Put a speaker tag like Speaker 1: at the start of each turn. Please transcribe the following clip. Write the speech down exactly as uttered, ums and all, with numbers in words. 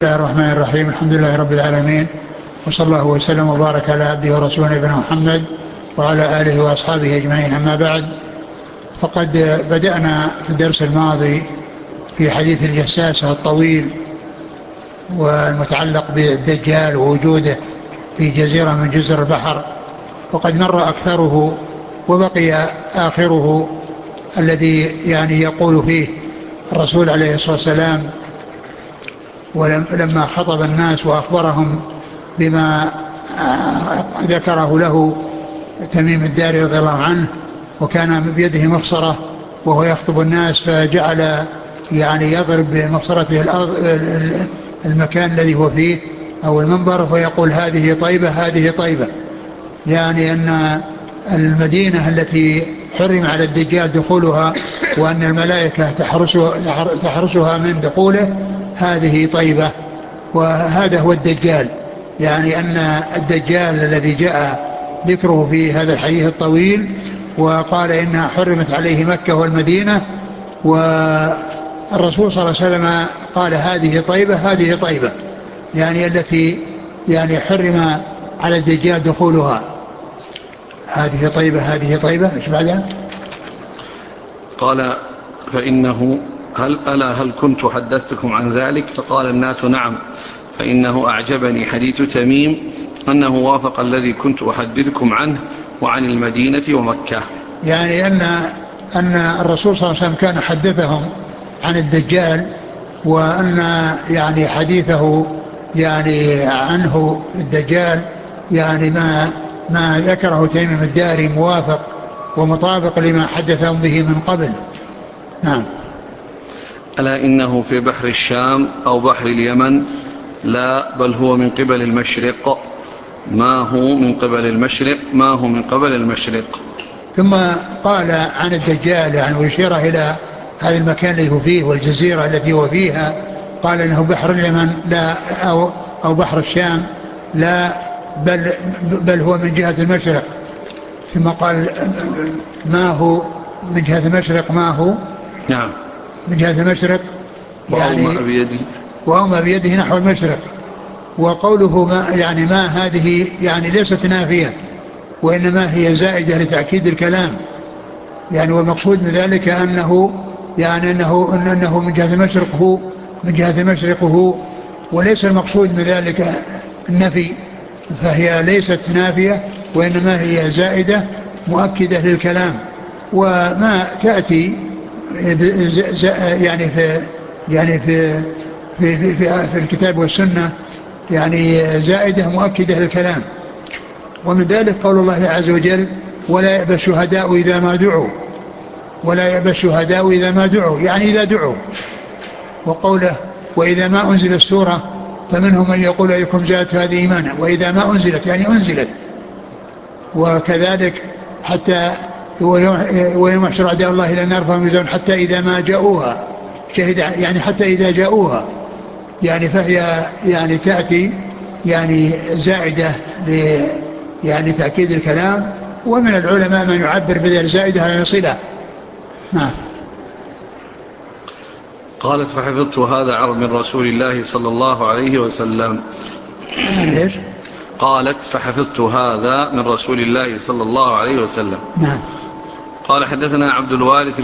Speaker 1: بسم الله الرحمن الرحيم. الحمد لله رب العالمين، وصلى الله وسلم وبارك على عبده ورسوله نبينا محمد وعلى آله وأصحابه أجمعين. أما بعد، فقد بدأنا في الدرس الماضي في حديث الجساسة الطويل والمتعلق بالدجال ووجوده في جزيرة من جزر البحر، وقد مر أكثره وبقي آخره الذي يعني يقول فيه الرسول عليه الصلاة والسلام ولما خطب الناس وأخبرهم بما ذكره له تميم الداري رضي الله عنه، وكان بيده مخصرة وهو يخطب الناس، فجعل يعني يضرب بمخصرته المكان الذي هو فيه أو المنبر، ويقول هذه طيبة هذه طيبة، يعني أن المدينة التي حرم على الدجال دخولها وأن الملائكة تحرسها, تحرسها من دخوله هذه طيبة. وهذا هو الدجال، يعني أن الدجال الذي جاء ذكره في هذا الحديث الطويل وقال إنها حرمت عليه مكة والمدينة، والرسول صلى الله عليه وسلم قال هذه طيبة هذه طيبة، يعني التي يعني حرم على الدجال دخولها هذه طيبة هذه طيبة. ايش بعدها؟
Speaker 2: قال فإنه هل ألا هل كنت حدثتكم عن ذلك؟ فقال الناس نعم، فإنه أعجبني حديث تميم أنه وافق الذي كنت أحدثكم عنه وعن المدينة ومكة.
Speaker 1: يعني أن أن الرسول صلى الله عليه وسلم كان حدثهم عن الدجال، وأن يعني حديثه يعني عنه الدجال يعني ما ما ذكره تميم الداري موافق ومطابق لما حدثهم به من قبل. نعم.
Speaker 2: ألا إنه في بحر الشام أو بحر اليمن، لا بل هو من قبل المشرق، ما هو من قبل المشرق ما هو من قبل المشرق.
Speaker 1: ثم قال عن الدجال يعني ويشير إلى هذا المكان الذي هو فيه والجزيرة التي هو فيها، قال إنه بحر اليمن لا أو, أو بحر الشام لا بل, بل هو من جهة المشرق. ثم قال ما هو من جهة المشرق ما هو
Speaker 2: نعم
Speaker 1: من جهة المشرق يعني
Speaker 2: وأومأ بيده
Speaker 1: وأومأ بيده نحو المشرق. وقوله ما يعني ما هذه يعني ليست نافية، وإنما هي زائدة لتأكيد الكلام، يعني والمقصود من ذلك أنه يعني أنه, أنه من جهة المشرق هو من جهة المشرق هو، وليس المقصود من ذلك النفي، فهي ليست نافية وإنما هي زائدة مؤكدة للكلام. وما تأتي يعني في يعني في في, في, في, في الكتاب والسنة يعني زائدة مؤكدة للكلام. ومن ذلك قول الله عز وجل ولا يأبى الشهداء إذا ما دعوا ولا يأبى الشهداء إذا ما دعوا، يعني إذا دعوا. وقوله وإذا ما أنزل السورة فمنهم من يقول أيكم زادت هذه إيمانا، وإذا ما أنزلت يعني أنزلت. وكذلك حتى ويوم يحشر أعداء الله إلى النار فهم يوزعون حتى إذا ما جاءوها شهد، يعني حتى إذا جاءوها، يعني فهي يعني تأتي يعني زائدة يعني تأكيد الكلام. ومن العلماء من يعبر بذلك زائدة على صلة. نعم.
Speaker 2: قالت فحفظت هذا عرض من رسول الله صلى الله عليه وسلم.
Speaker 1: إيش؟
Speaker 2: قالت فحفظت هذا من رسول الله صلى الله عليه وسلم.
Speaker 1: نعم.
Speaker 2: قال حدثنا عبد الوارث